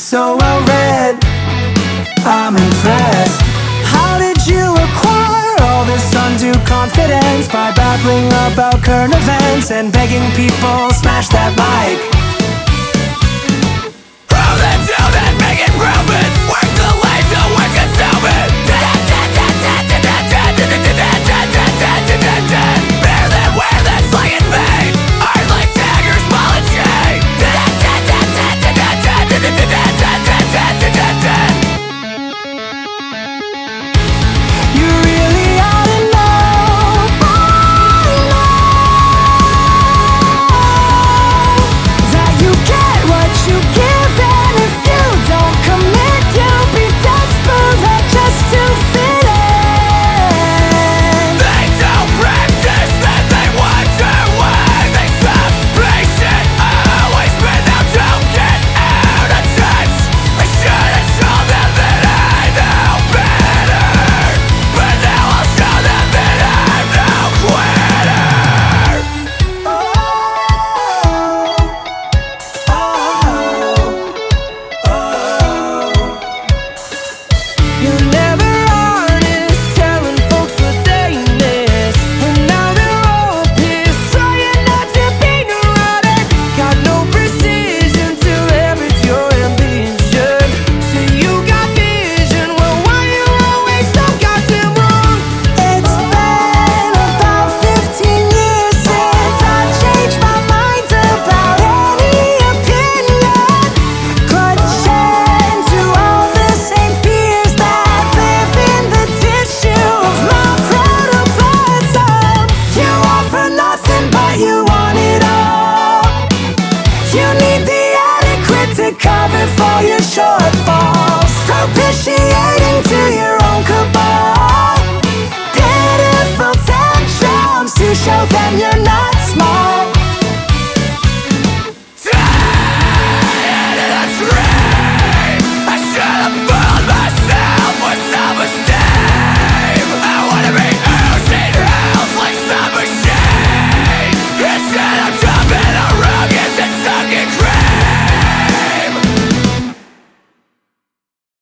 so well read, I'm impressed. How did you acquire all this undue confidence? By babbling about current events and begging people smash that like. Prove it, do that, make improvements. Work the laser, work consuming. Bear that, wear that, slang in vain. Art like daggers, ball and chain. You really ought to know by now that you get what you give, and if you don't commit, you'll be desperate just to fit in. They don't practice, then they wonder why they stop patient. Always been out, don't get out of touch. I should have shown them that I know better, but now I'll show them that I'm no quitter. You're never honest, telling folks what they miss, and now they're all pissed, trying not to be neurotic. Got no precision to leverage your ambition. So you got vision, well why you always so goddamn wrong? It's been about 15 years since I changed my mind about any opinion. Clutching to all the same fears that live in the tissue of my protoplasm. You offer nothing, but you want it all. You need the adequate to cover for your shortfalls, propitiating to your